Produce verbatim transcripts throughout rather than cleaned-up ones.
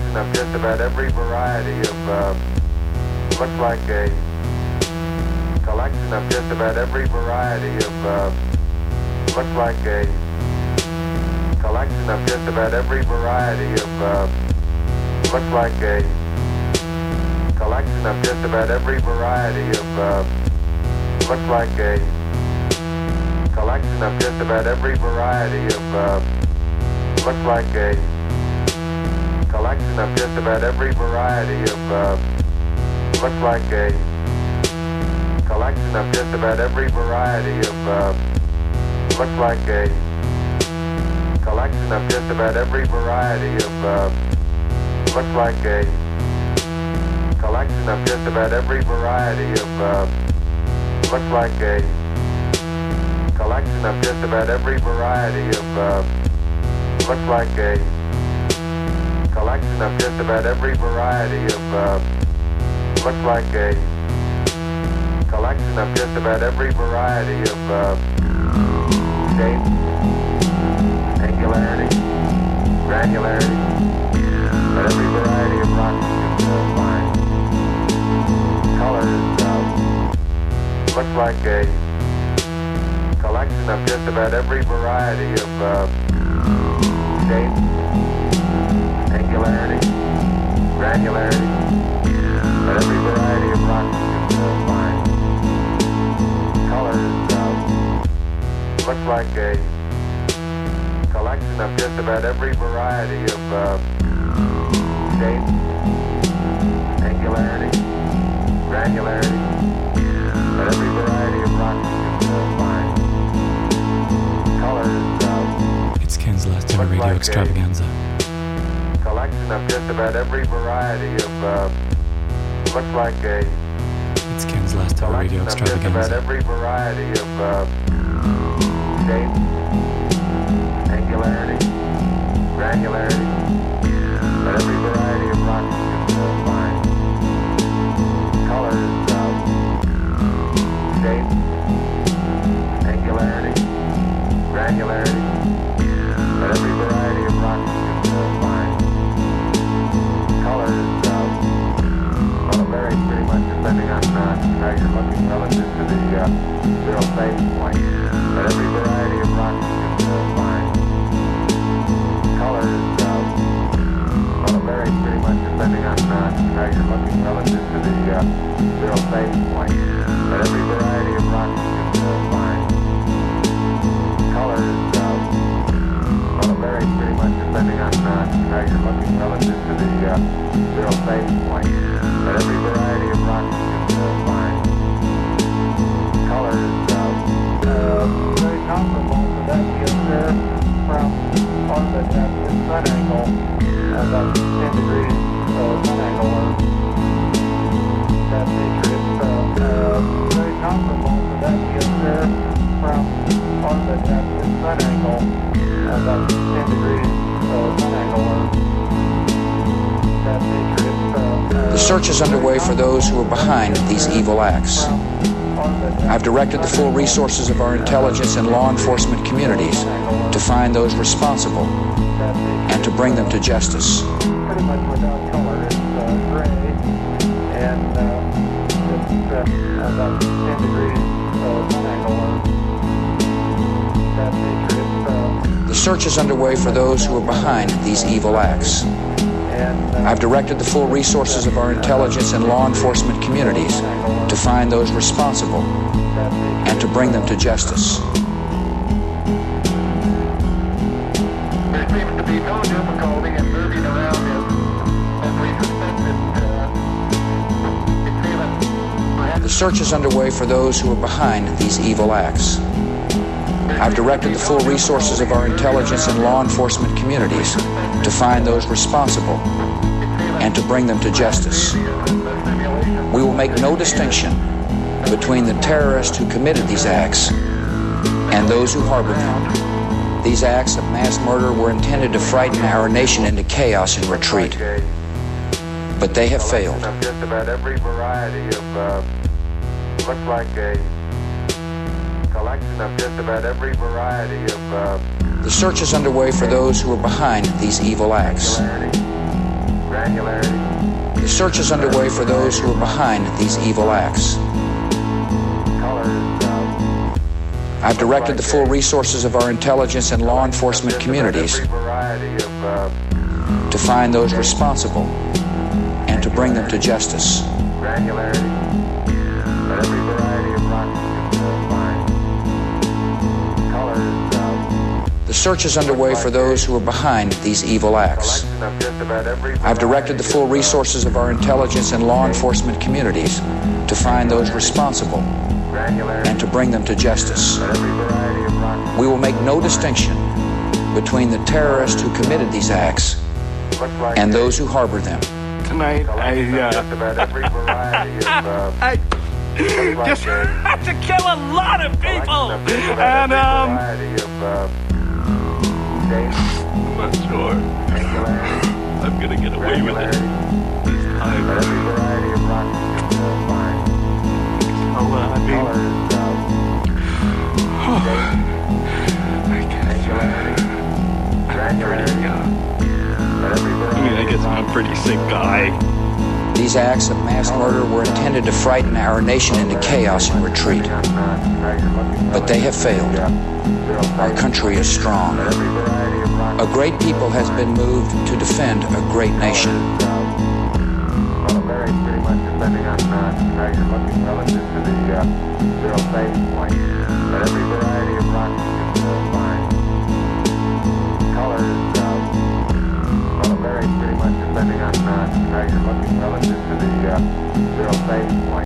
collection of just about every variety of, uh, looks like a collection of just about every variety of, uh, looks like a collection of just about every variety of, uh, looks like a collection of just about every variety of, uh, looks like a collection of just about every variety of, uh, looks like a collection of just about every variety of, uh, looks like a collection of just about every variety of, uh, looks like a collection of just about every variety of, uh, looks like a collection of just about every variety of, uh, looks like a collection of just about every variety of, uh, looks like a collection of just about every variety of, uh, looks like a collection of just about every variety of, uh, shape, angularity, granularity, but every variety of rock you can find. Colors, uh, looks like a collection of just about every variety of, uh, shape, angularity, granularity, but every variety of rock you can find. Colors, uh, looks like a collection of just about every variety of, uh, shape, angularity, granularity, but every variety of rock you can find. Colors, uh, it's Ken's last ever radio like extravaganza. Collection of just about every variety of, uh, looks like a It's Ken's last ever radio collection of just about extravaganza. every variety of, uh, shape, angularity, granularity, but every variety of rock you can find. Colors, uh, shape, angularity, granularity, but every variety of rock you can find. Colors, uh, well, it varies pretty much depending on uh, how you're looking relative to the uh, zero phase point, but every variety of rock you can find. Colors, uh, well, it varies pretty much depending on uh, how you're looking relative to the uh, zero phase point, but every variety of rock you can find. Colors, uh, well, it varies pretty much depending on uh, how you're looking relative to the uh, zero phase point, but every variety of rock you can find. Colors, uh, uh, very comparable to that gives there from orbit at the sun angle, about ten degrees uh, sun angle, or that nature is uh, uh, very comparable to that gives there from orbit at the sun angle, about ten degrees uh, sun angle, or that nature is uh, uh, The search is underway for those who are behind these evil acts. I've directed the full resources of our intelligence and law enforcement communities to find those responsible and to bring them to justice. pretty much without color. It's uh, gray, and uh, it's uh, about ten degrees uh, sun angle, or that nature is uh, The search is underway for those who are behind these evil acts. and uh, I've directed the full resources of our intelligence and law enforcement communities to find those responsible that nature and to bring them to justice. There seems to be no difficulty in moving around as, as we suspected. Uh, it's even perhaps The search is underway for those who are behind these evil acts. I've directed the full resources of our intelligence and law enforcement communities to find those responsible and to bring them to justice. We will make no distinction between the terrorists who committed these acts and those who harbored them. These acts of mass murder were intended to frighten our nation into chaos and retreat, but they have failed. Of just about every variety of, uh, looks like a collection of just about every variety of, uh, The search is underway for those who are behind these evil acts. angularity, The search is underway for those who are behind these evil acts. I've directed the full resources of our intelligence and law enforcement communities to find those responsible and to bring them to justice. The search is underway for those who are behind these evil acts. I've directed the full resources of our intelligence and law enforcement communities to find those responsible and to bring them to justice. We will make no distinction between the terrorists who committed these acts and those who harbor them. Tonight, I, uh, I just had to kill a lot of people, and, um, I'm not sure I'm gonna get away with it this time. Oh, uh, I mean, oh, I guess I'm pretty, uh, I mean, I guess I'm a pretty sick guy. These acts of mass murder were intended to frighten our nation into chaos and retreat. But they have failed. Our country is strong. A great people has been moved to defend a great nation. Well, it varies pretty much depending on uh, how you're looking relative to the uh, zero phase point. But every variety of rock you can uh, find. Colors, uh, well, it varies pretty much depending on uh, how you're looking relative to the uh, zero phase point.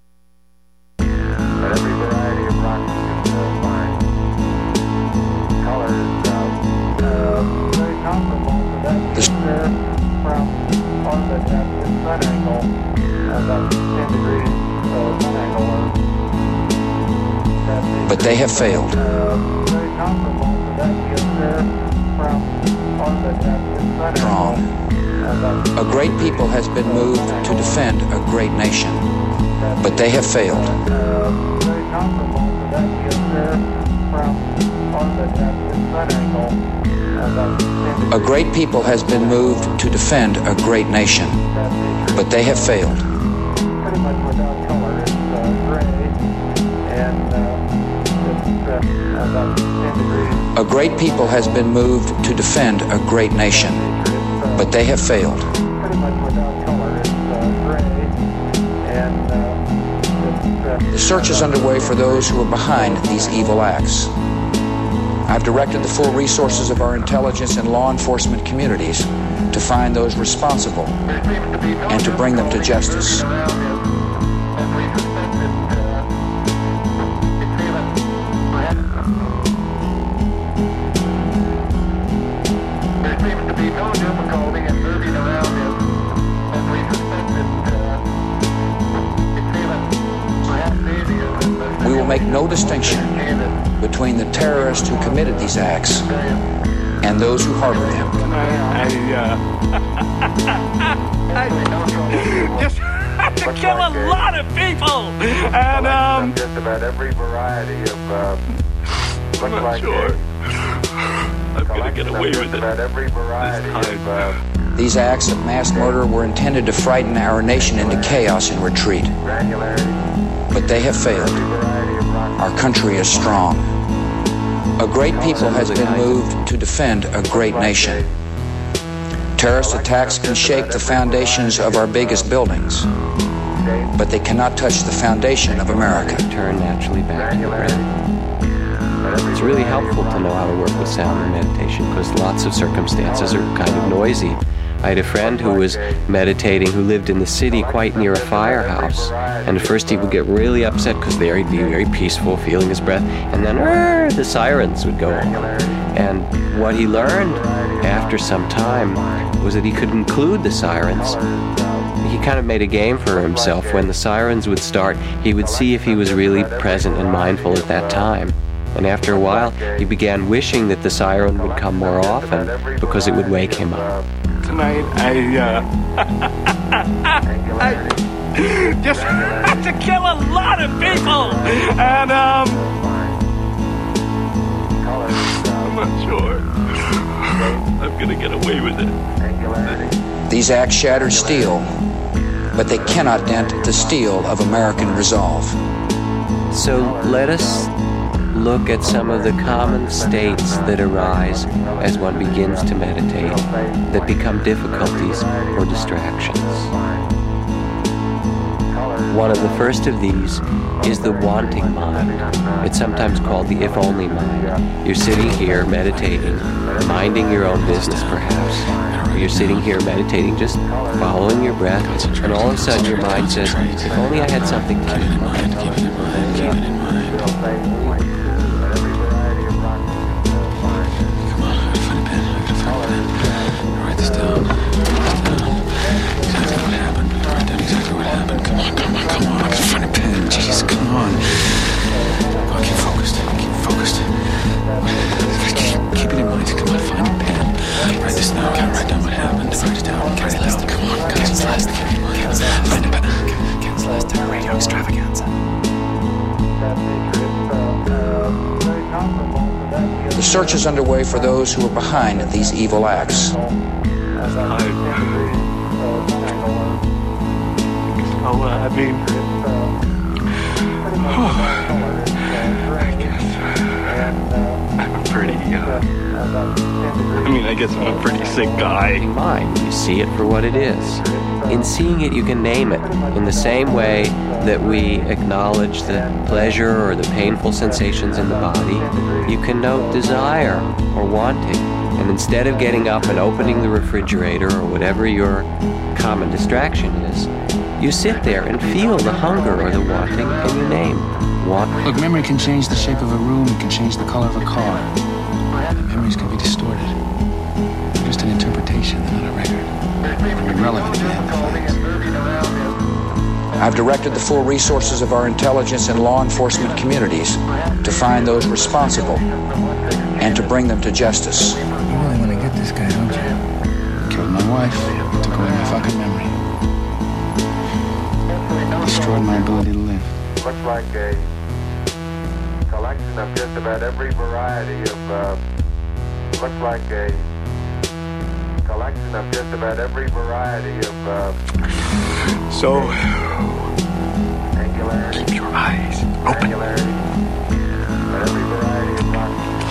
But every variety of rock you can uh, find. Colors, uh, uh, very comparable to that picture from orbit at the sun angle, uh, about ten degrees uh, sun angle. But they have failed. Uh, very comparable to that picture from orbit at the sun Strong. angle. A great people has been moved to defend a great nation. But they have failed. Uh, very comparable to that picture from orbit at the sun angle. A great people has been moved to defend a great nation, but they have failed. Pretty much without color, it's uh, gray, and uh, it's uh, about ten degrees. A great people has been moved to defend a great nation, but they have failed. Pretty much without color, it's uh, gray, and uh, it's uh, The search is underway for those who are behind these evil acts. I've directed the full resources of our intelligence and law enforcement communities to find those responsible and to bring them to justice. We will make no distinction between the terrorists who committed these acts and those who harbor them. I, uh, I just had to kill a lot of people, and, um, just about every variety of, uh, I'm not like sure I'm gonna get away with it about every variety this of, time. uh, These acts of mass murder were intended to frighten our nation into chaos and retreat. granularity, But they have failed. variety of rock. Our country is strong. A great people has been moved to defend a great nation. Terrorist attacks can shake the foundations of our biggest buildings, but they cannot touch the foundation of America. Turn naturally back to the ground. It's really helpful to know how to work with sound and meditation because lots of circumstances are kind of noisy. I had a friend who was meditating who lived in the city quite near a firehouse. And at first he would get really upset because there he'd be very peaceful, feeling his breath. And then "Rrr," the sirens would go on. And what he learned after some time was that he could include the sirens. He kind of made a game for himself. When the sirens would start, he would see if he was really present and mindful at that time. And after a while, he began wishing that the siren would come more often because it would wake him up. Tonight, I, uh, I just had to kill a lot of people, and, um, I'm not sure I'm gonna get away with it this These acts shattered steel, but they cannot dent the steel of American resolve. So let us look at some of the common states that arise as one begins to meditate, that become difficulties or distractions. One of the first of these is the wanting mind. It's sometimes called the if-only mind. You're sitting here meditating, minding your own business perhaps. Or you're sitting here meditating, just following your breath, and all of a sudden your mind says, if only I had something to do. Jeez, come on. Oh, keep focused. Keep focused. Keep it in mind. Come on, find a pen. Write this down. Can't write down what happened. Write it down. Write it down. Come on. Ken's last. Find a pen. Ken's last time radio extravaganza. The search is underway for those who are behind these evil acts. Oh, uh, I mean, oh, I guess I'm a pretty, uh, I mean, I guess I'm a pretty sick guy. Mind, you see it for what it is. In seeing it, you can name it in the same way that we acknowledge the pleasure or the painful sensations in the body. You can note desire or wanting, and instead of getting up and opening the refrigerator or whatever your common distraction is, you sit there and feel the hunger or the wanting, and you name want. Look, memory can change the shape of a room, it can change the color of a car. And memories can be distorted. They're just an interpretation, they're not a record. They're irrelevant to the end of things. I've directed the full resources of our intelligence and law enforcement communities to find those responsible and to bring them to justice. You really want to get this guy, don't you? Killed my wife, took away my fucking memory. Destroyed my ability to live. Looks like a collection of just about every variety of, uh, looks like a collection of just about every variety of, uh, So, angularity. keep your eyes open. Angularity. But every variety of rock.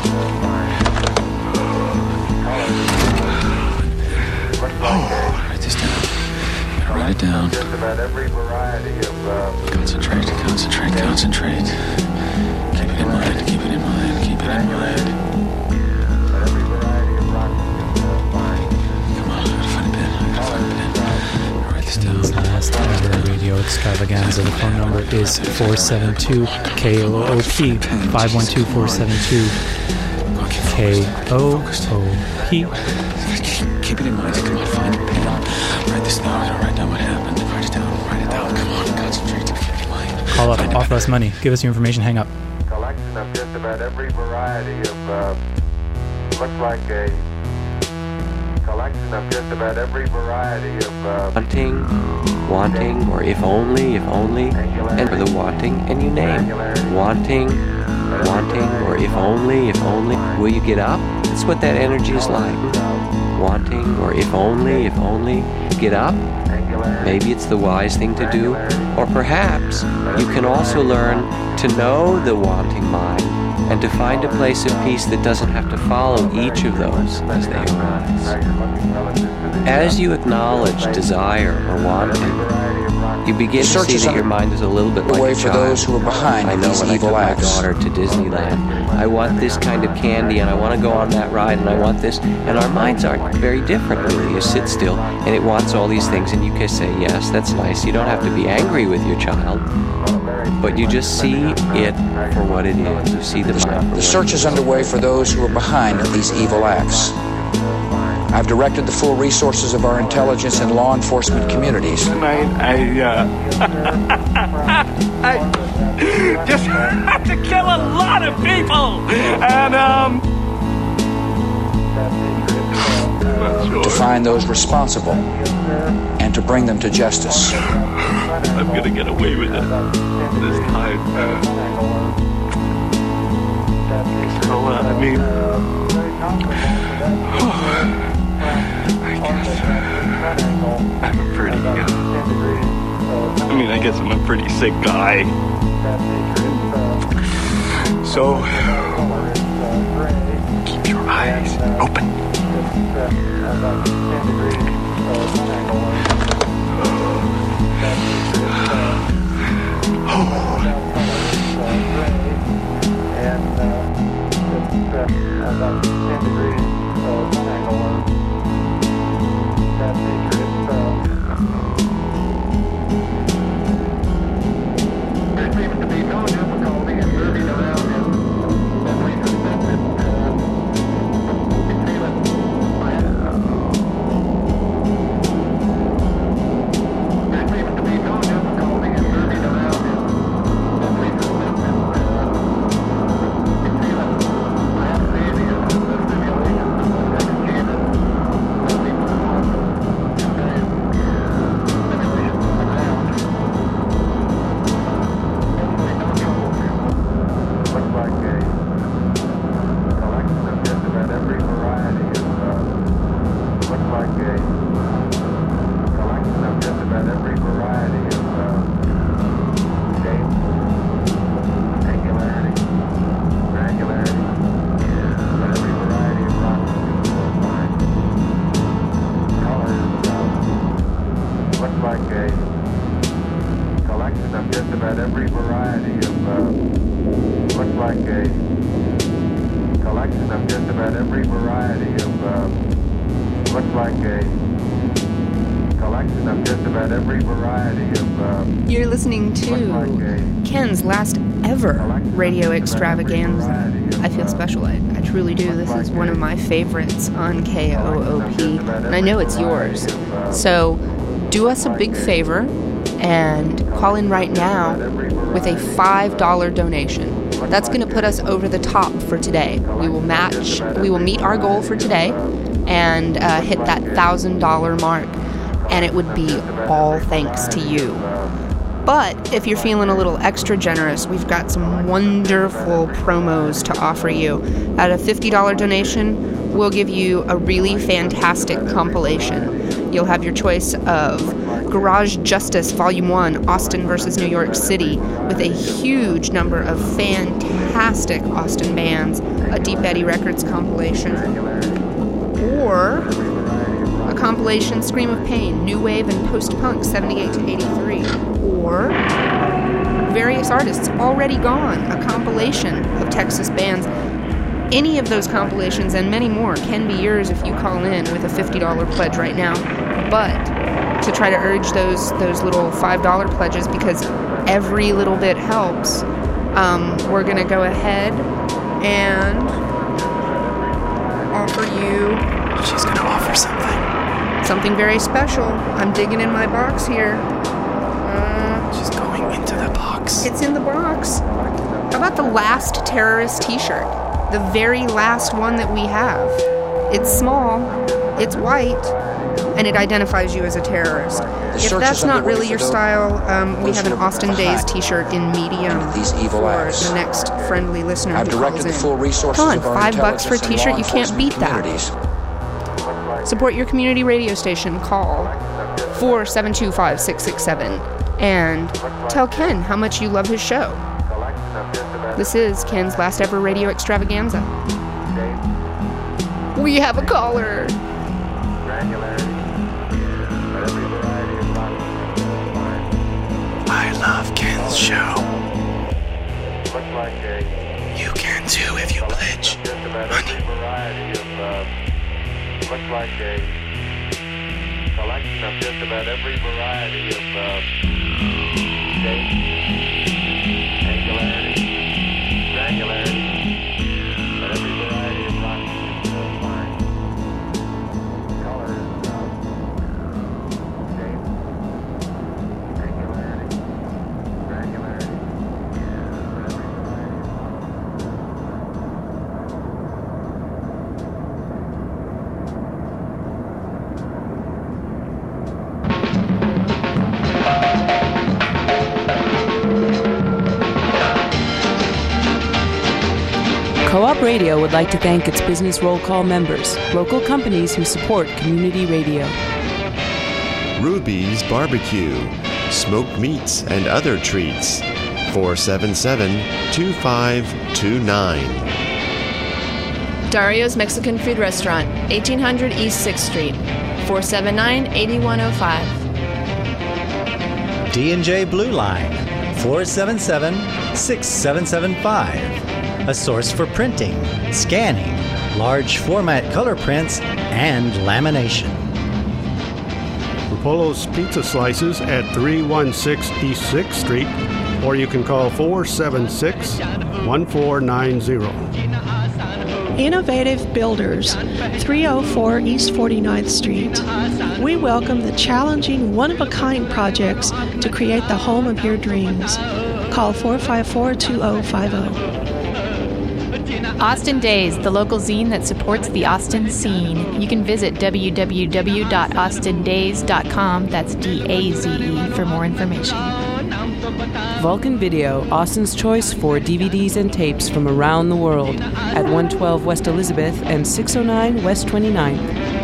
Looks like a Write this down. Write it down. just about every variety of, uh, Concentrate, concentrate, concentrate. Keep it in mind, keep it in mind, keep it in mind. every variety of rock. Come on, I gotta find a pen, I gotta find a pen. Write this Ken's down. last ever radio extravaganza. The phone number is four seven two K O O P, five one two, four seven two K O O P. Keep it in mind, come on, find a pen. Write this down, write down what happened. Write it down, write it down, come on, concentrate, keep it in mind. Call up, offer us money, give us your information, hang up. Collection of just about every variety of, uh, looks like a collection of just about every variety of, uh, Wanting, wanting, or if only, if only, and for the wanting, and you name wanting, wanting, or if only, if only. Will you get up? That's what that energy is like. Wanting, or if only, if only. Get up. Maybe it's the wise thing to do. Or perhaps you can also learn to know the wanting mind and to find a place of peace that doesn't have to follow each of those as they arise. As you acknowledge desire or wanting, you begin to see that your mind is a little bit like way a for child. those who are behind I know these when I evil took my acts. daughter to Disneyland, I want this kind of candy and I want to go on that ride and I want this. And our minds aren't very different really. You sit still and it wants all these things and you can say, yes, that's nice. You don't have to be angry with your child, but you just see it for what it is. You see the mind for The search is underway for those who are behind these evil acts. I've directed the full resources of our intelligence and law enforcement communities Tonight, I, uh, I just had to kill a lot of people, and, um, I'm not sure. to find those responsible and to bring them to justice. I'm gonna get away with it this time. Uh, so, uh, I mean, I guess. I'm a pretty, uh, I mean, I guess I'm a pretty sick guy. So, keep your eyes open. Oh. And uh, it's uh, about ten degrees uh, sun angle. That feature is there seems to be no difficulty in moving around him. And we suspect that uh, we feel it. There seems to be no difficulty in moving around him. And we suspect that uh, we feel it. I have the idea of the simulation of the next canon. That we perform two days simulation on the ground. Looks like a collection of just about every variety of, uh, looks like a collection of just about every variety of, uh, shape, angularity, granularity, but every variety of rock line. Colors, uh, looks like a collection of just about every variety of, uh, looks like a collection of just about every variety of, uh, looks like a collection of just about every variety of, uh, You're listening to Ken's last ever radio extravaganza. I feel special. I, I truly do. This is one of my favorites on K O O P, and I know it's yours. So do us a big favor and call in right now with a five dollar donation. That's going to put us over the top for today. We will match, we will meet our goal for today and uh, hit that one thousand dollars mark. And it would be all thanks to you. But if you're feeling a little extra generous, we've got some wonderful promos to offer you. At a fifty dollar donation, we'll give you a really fantastic compilation. You'll have your choice of Garage Justice Volume one, Austin versus New York City, with a huge number of fantastic Austin bands, a Deep Eddy Records compilation, or a compilation Scream of Pain, New Wave and Post-Punk seventy-eight to eighty-three, or various artists already gone, a compilation of Texas bands. Any of those compilations and many more can be yours if you call in with a fifty dollar pledge right now. But to try to urge those those little five dollar pledges, because every little bit helps, um, we're going to go ahead and offer you... She's going to offer something. Something very special. I'm digging in my box here. Uh, She's going into the box. It's in the box. How about the last terrorist t-shirt? The very last one that we have. It's small, it's white, and it identifies you as a terrorist. If that's not really your style, um, we have an Austin Days t-shirt in medium these evil for acts. the next friendly listener I've who directed calls the in. full resources Come on, of our five bucks for a intelligence and t-shirt, law you can't beat enforcement that. communities. Support your community radio station. Call four seven two five six six seven and tell Ken how much you love his show. This is Ken's last ever radio extravaganza. We have a caller. I love Ken's show. You can too if you pledge money. Looks like a collection of just about every variety of uh, shape, angularity, granularity, but every variety of rock uh, line, colors, uh, shape, angularity, granularity, but every variety of rock. Co-op Radio would like to thank its Business Roll Call members, local companies who support community radio. Ruby's Barbecue, smoked meats and other treats. four seven seven, two five two nine. Dario's Mexican Food Restaurant, eighteen hundred East sixth Street, four seven nine, eight one zero five. D and J Blue Line, four seven seven, six seven seven five. A source for printing, scanning, large format color prints, and lamination. Polo's Pizza Slices at three one six East sixth Street, or you can call four seven six, one four nine zero. Innovative Builders, three oh four East forty-ninth Street. We welcome the challenging, one-of-a-kind projects to create the home of your dreams. Call four five four, two oh five oh. Austin Daze, the local zine that supports the Austin scene. You can visit w w w dot austin daze dot com, that's D A Z E, for more information. Vulcan Video, Austin's choice for D V Ds and tapes from around the world at one twelve West Elizabeth and six oh nine West twenty-ninth.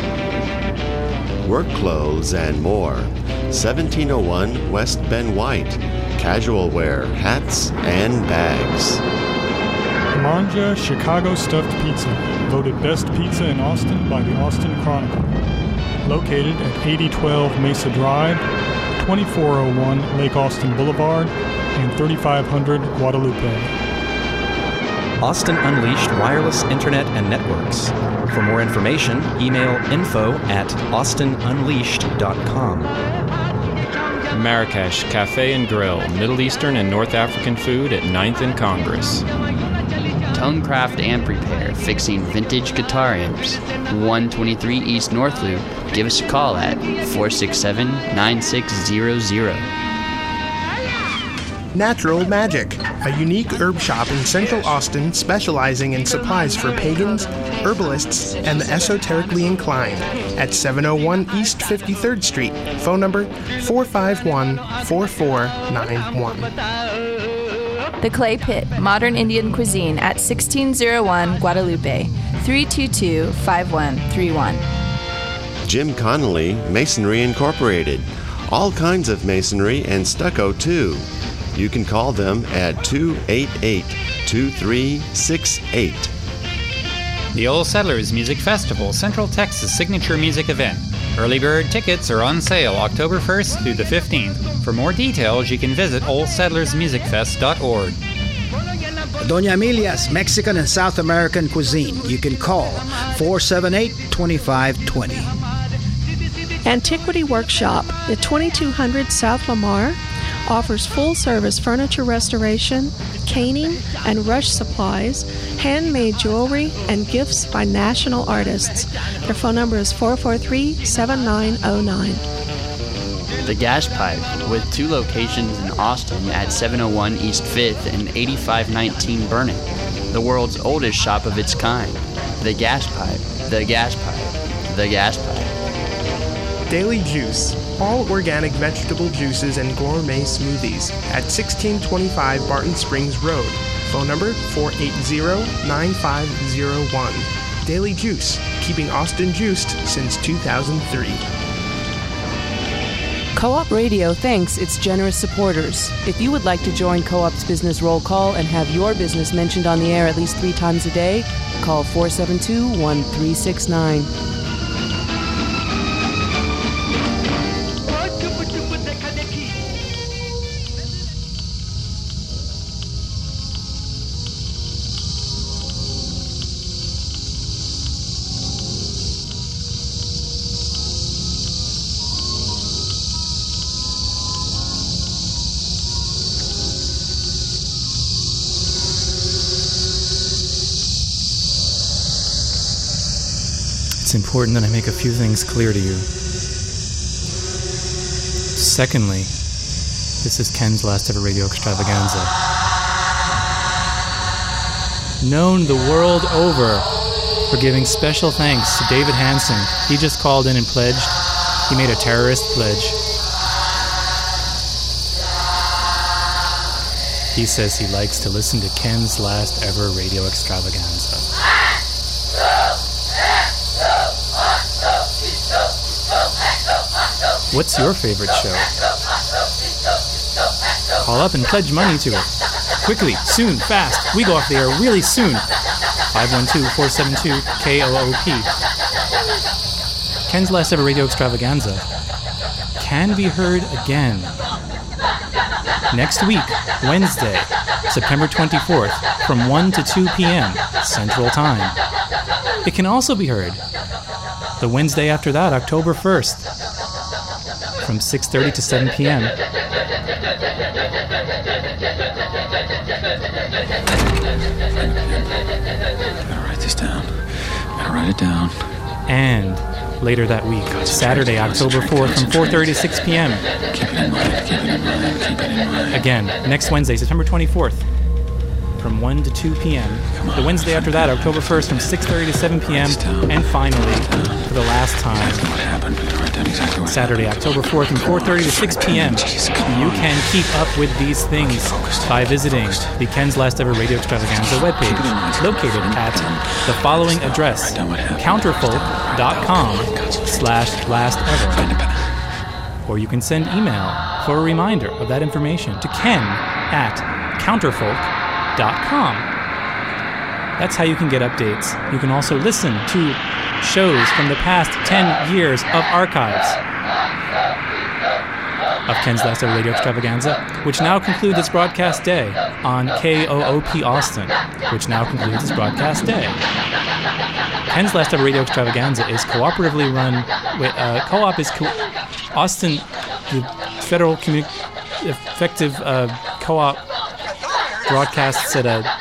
Work clothes and more. seventeen oh one West Ben White. Casual wear, hats, and bags. Manja Chicago Stuffed Pizza, voted best pizza in Austin by the Austin Chronicle. Located at eighty twelve Mesa Drive, twenty-four oh one Lake Austin Boulevard, and thirty-five hundred Guadalupe. Austin Unleashed Wireless Internet and Networks. For more information, email info at austin unleashed dot com. Marrakesh Cafe and Grill, Middle Eastern and North African food at ninth and Congress. Tonecraft Amp Repair, fixing vintage guitar amps. one twenty-three East North Loop. Give us a call at four six seven, nine six zero zero. Natural Magic, a unique herb shop in Central Austin specializing in supplies for pagans, herbalists, and the esoterically inclined at seven oh one East fifty-third Street. Phone number four five one, four four nine one. The Clay Pit, Modern Indian Cuisine at sixteen oh one Guadalupe, three two two, five one three one. Jim Connolly, Masonry Incorporated. All kinds of masonry and stucco, too. You can call them at two eight eight, two three six eight. The Old Settlers Music Festival, Central Texas' signature music event. Early bird tickets are on sale October first through the fifteenth. For more details, you can visit old settlers music fest dot org. Doña Emilia's Mexican and South American Cuisine. You can call four seven eight, two five two zero. Antiquity Workshop at twenty-two hundred South Lamar offers full-service furniture restoration, caning, and rush supplies, handmade jewelry, and gifts by national artists. Their phone number is four four three, seven nine zero nine. The Gas Pipe, with two locations in Austin at seven oh one East fifth and eighty-five nineteen Burnet. The world's oldest shop of its kind. The Gas Pipe, the Gas Pipe, the Gas Pipe. Daily Juice, all organic vegetable juices and gourmet smoothies at sixteen twenty-five Barton Springs Road. Phone number four eight zero, nine five zero one. Daily Juice, keeping Austin juiced since two thousand three. Co-op Radio thanks its generous supporters. If you would like to join Co-op's Business Roll Call and have your business mentioned on the air at least three times a day, call four seven two, one three six nine. It's important that I make a few things clear to you. Secondly, this is Ken's last ever radio extravaganza. Known the world over for giving special thanks to David Hansen. He just called in and pledged. He made a terrorist pledge. He says he likes to listen to Ken's last ever radio extravaganza. What's your favorite show? Call up and pledge money to it. Quickly, soon, fast. We go off the air really soon. five one two, four seven two, K O O P. Ken's Last Ever Radio Extravaganza can be heard again next week, Wednesday, September twenty-fourth, from one to two p.m. Central Time. It can also be heard the Wednesday after that, October first, from six thirty to seven p.m. Gotta write this down. Gotta write it down. And later that week, Saturday, October fourth, from four thirty to six p.m. Keep it in mind, keep it in mind, keep it in mind. Again, next Wednesday, September twenty-fourth, from one to two p.m. The Wednesday after that, October first, from six thirty to seven p.m. And finally, for the last time, Saturday, October fourth, from four thirty to six p.m. You can keep up with these things by visiting the Ken's Last Ever Radio Extravaganza webpage, located at the following address, counterfolk.com slash last ever. Or you can send email for a reminder of that information to ken at counterfolk dot com. That's how you can get updates. You can also listen to shows from the past ten years of archives of Ken's Last Ever Radio Extravaganza, which now concludes its broadcast day on K O O P Austin, which now concludes its broadcast day. Ken's Last Ever Radio Extravaganza is cooperatively run. Wait, uh, co-op is co- Austin, the federal commu- effective uh, co-op broadcasts at a.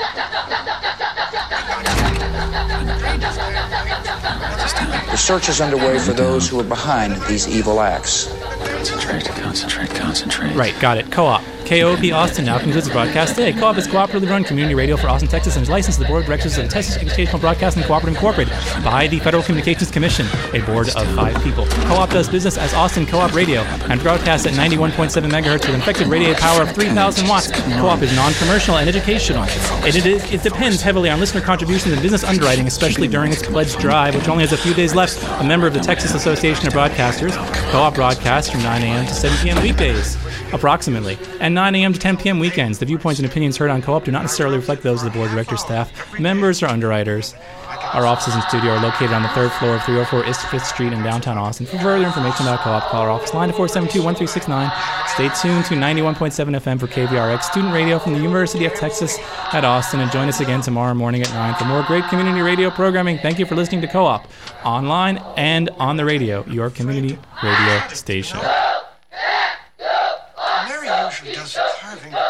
The search is underway for those who are behind these evil acts. Concentrate, concentrate, concentrate. Right, got it. Co-op. K O O P Austin now concludes the broadcast today. Co-op is cooperatively run community radio for Austin, Texas, and is licensed to the Board of Directors of the Texas Educational Broadcasting Cooperative Incorporated by the Federal Communications Commission, a board of five people. Co-op does business as Austin Co-op Radio and broadcasts at ninety-one point seven megahertz with an effective radiated power of three thousand watts. Co-op is non-commercial and educational. It, it, is, it depends heavily on listener contributions and business underwriting, especially during its pledge drive, which only has a few days left. A member of the Texas Association of Broadcasters, Co-op broadcasts from nine a.m. to seven p.m. weekdays, approximately, and nine a.m. to ten p.m. weekends. The viewpoints and opinions heard on Co-op do not necessarily reflect those of the board of directors, staff, members, or underwriters. Our offices and studio are located on the third floor of three oh four East fifth Street in downtown Austin. For further information about Co-op, call our office line to four seven two, one three six nine. Stay tuned to ninety-one point seven F M for K V R X student radio from the University of Texas at Austin, and join us again tomorrow morning at nine for more great community radio programming. Thank you for listening to Co-op, online and on the radio, your community radio station. Mary usually does the carving.